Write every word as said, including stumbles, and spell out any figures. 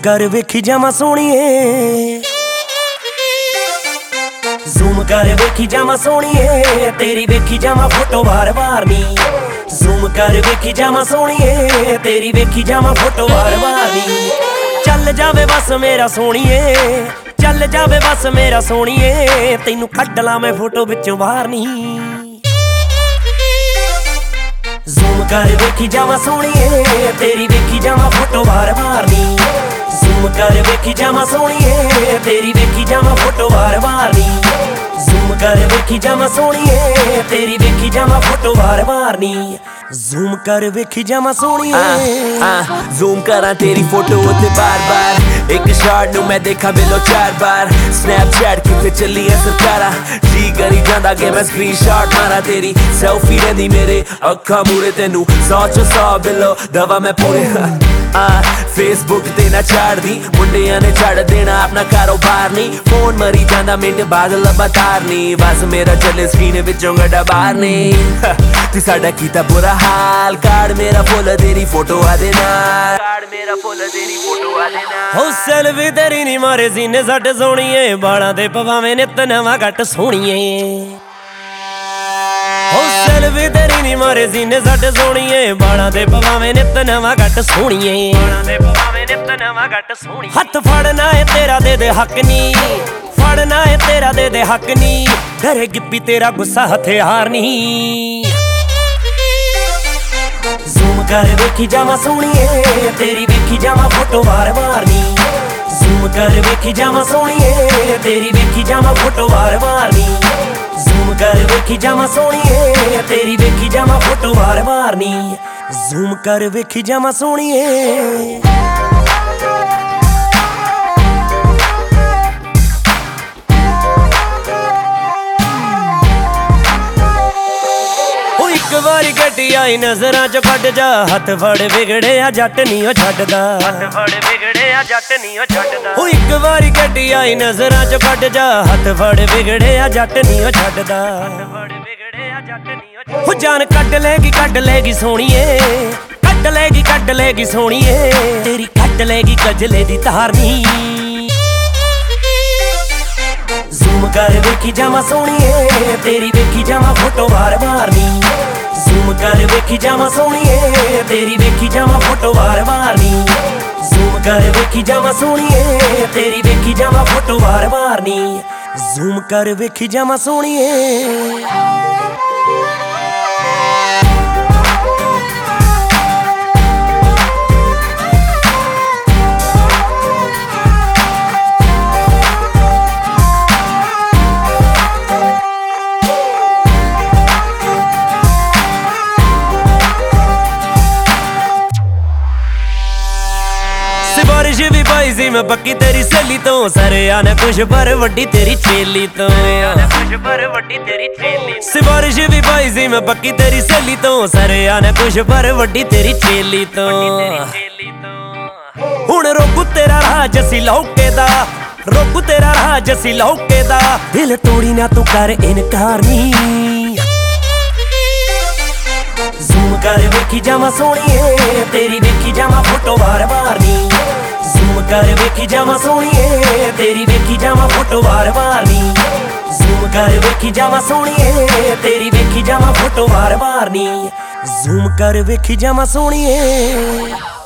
कर वेखी जावा सोहणीए, ज़ूम कर वेखी जावा सोहणीए, तेरी वेखी जावा फोटो बार बार नी। ज़ूम कर वेखी जावा सोहणीए, तेरी वेखी जावा फोटो बार बार नी। चल जावे बस मेरा सोहणीए, चल जावे बस मेरा सोहणीए, तैनू कढ ला मैं फोटो विचों बाहर नी। ज़ूम कर वेखी जावा सोहणीए, तेरी वेखी जावा फोटो बार बार नी। ज़ूम कर वेखी जावा सोहणीए, तेरी वेखी जावा फोटो बार बार नी। ज़ूम कर वेखी जावा सोहणीए, तेरी वेखी जावा फोटो बार बार नी। ज़ूम कर वेखी जावा सोहणीए, ज़ूम करा तेरी फोटो उत्ते बार बार, एक शॉट नू मैं देखा बिलो चार बार। स्नैपचैट किते चली है सरकारा, जी करी जांदा कि मैं स्क्रीनशॉट मारा तेरी। सेल्फी रहिंदी मेरे अखा मूरे, तेनू सौ चो सौ बिलो दवा मैं पूरे। आ फेसबुक ते ना छाड़ दी, मुंडियां ने छड़ देना अपना कारोबार नी। फोन मरी जांदा मिंट बाद लबातार नी, बस मेरा चले स्क्रीन विचों गड्डा बाहर नी। तू साडा कीता बुरा हाल, कार्ड मेरा फुल तेरी फोटो आ देना, कार्ड मेरा फुल तेरी फोटो आ देना। हो सेल्फी तेरी नी मारे सीने सट सोहणीए, बालां ते पवावे नित नवां गट सोहणीए। हो सेल्फी तेरी नी मारे सीने सट सोहणीए, बालां ते पवावे नित नवां गट सोहणीए। बालां ते पवावे नित नवां गट सोहणीए। हथ फड़ना है तेरा दे दे हक नी, फड़ना है तेरा दे दे हक नी, डरे गिप्पी तेरा गुस्सा हथियार नी। ज़ूम कर वेखी जावा सोहणीए, तेरी वेखी जावा फोटो बार बार नी। ज़ूम कर वेखी जावा सोहणीए, तेरी वेखी जावा फोटो बार बार नी। ज़ूम कर वेखी जावा सोहणीए, तेरी वेखी जावा फोटो बार बार नी। ज़ूम कर वेखी जावा सोहणीए। एक बारी गड्डी आई नजरां चों कढ जा, हथ फड़ विगड़िया जट नी ओ छड्डदा। हथ फड़ विगड़िया जट नी ओ छड्डदा। ओ एक बारी गड्डी आई नजरां चों कढ जा, हथ फड़ विगड़िया जट नी ओ छड्डदा। हथ फड़ विगड़िया जट नी ओ छड्डदा। ओ जान कढ लेगी कढ लेगी सोहणीए, कढ लेगी कढ लेगी सोहणीए, तेरी कढ लेगी कजले दी तार नी। ज़ूम कर वेखी जावा सोहणीए, तेरी वेखी जावा फोटो बार बार नी। ज़ूम कर वेखी जावा सोहणीए, तेरी वेखी जावा फोटो बार बार नी। ज़ूम कर वेखी जावा सोहणीए, तेरी वेखी जावा फोटो बार बार नी। ज़ूम कर वेखी जावा सोहणीए। सिफारिश भी पाई सी मैं पक्की तेरी सहेली तो, सरेआ ने कुछ पर वड्डी तेरी चेली तो। सिफारिश भी पाई सी मैं पक्की तेरी सहेली तो, सरेआ ने कुछ पर वड्डी तेरी चेली तो। हुण रोकू तेरा राह जसी लौके दा, रोकू तेरा राह जसी लौके दा, दिल तोड़ी ना तू कर इनकार नी। ज़ूम कर वेखी जावा सोहणीए, तेरी वेखी जावा फोटो बार बार नी। ज़ूम कर वेखी जावा सोहणीए, तेरी वेखी जावा फोटो बार बार नी। ज़ूम कर वेखी जावा सोहणीए, तेरी वेखी जावा फोटो बार बार नी। ज़ूम कर वेखी जावा सोहणीए।